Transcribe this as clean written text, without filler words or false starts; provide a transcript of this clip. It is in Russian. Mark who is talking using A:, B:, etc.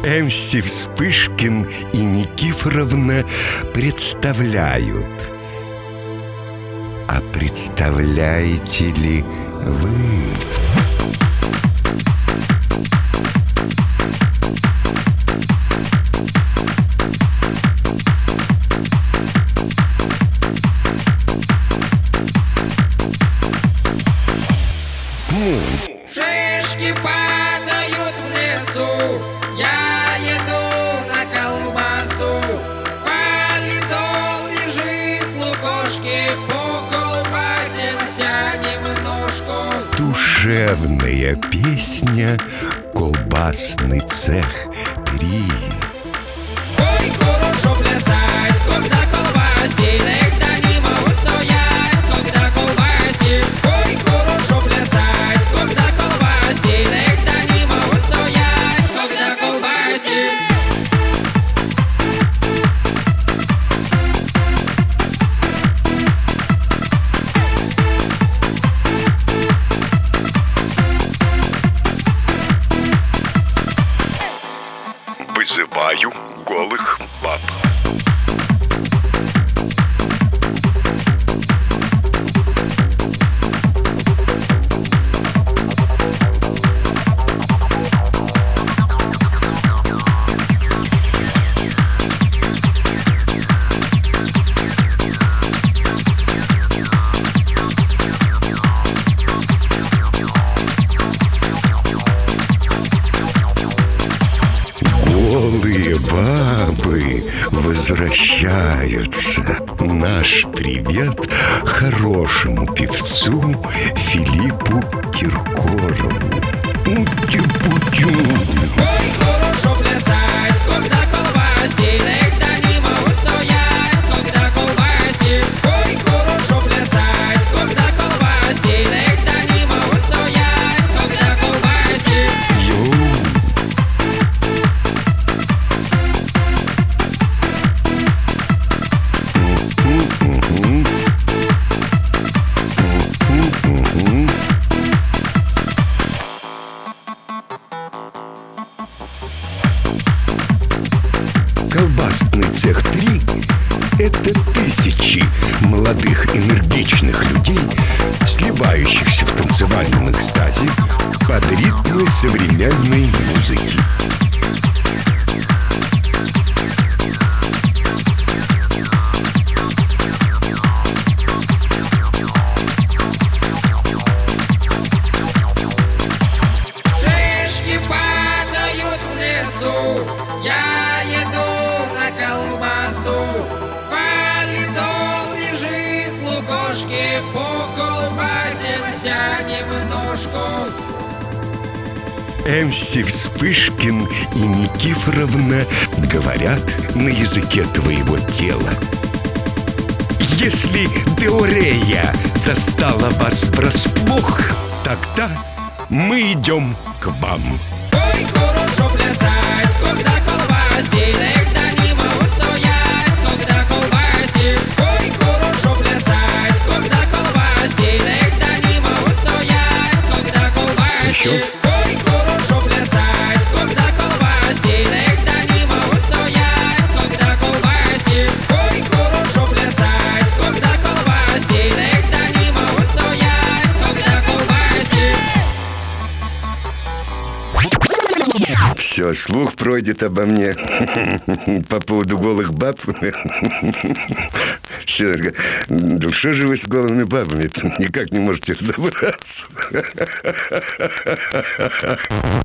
A: МС Вспышкин и Никифоровна представляют. А представляете ли вы?
B: Шишки падают в лесу, я еду на колбасу. Валидол лежит, лукошки, по колбасе вся немножко.
A: Душевная песня «Колбасный цех 3».
B: Ой, хорошо плясать, когда колбасит, да не могу стоять, когда колбасит. Ой, хорошо плясать, когда колбасит, да не могу стоять, когда колбасит.
A: Вызываю голых баб. Голые бабы возвращаются. Наш привет хорошему певцу Филиппу Киркорову. Ути-путю.
B: Ой, хорошо плясать, когда колбасит, да не могу стоять, когда колбасит. Ой, хорошо плясать, когда колбасит, да не могу стоять, когда колбасит.
A: Колбасный цех 3 – это тысячи молодых энергичных людей, сливающихся в танцевальном экстазе под ритмы современной музыки.
B: Шишки падают в лесу, я еду на колбасу. Валидол лежит, лукошки, по колбасе вся немножко.
A: МС Вспышкин и Никифоровна говорят на языке твоего тела. Если диарея застала вас врасплох, тогда мы идем к вам.
B: Ой, хорошо плясать, когда колбасит, да не могу стоять, когда колбасит. Ой, хорошо плясать, когда колбасит, да не могу стоять, когда колбасит.
A: Еще?
B: Ой, хорошо плясать, когда колбасит, да не могу стоять, когда колбасит. Ой, хорошо плясать, когда колбасит, да не могу стоять, когда колбасит.
A: Все, слух пройдет обо мне по поводу голых баб. Да что же вы с голыми бабами? Никак не можете разобраться.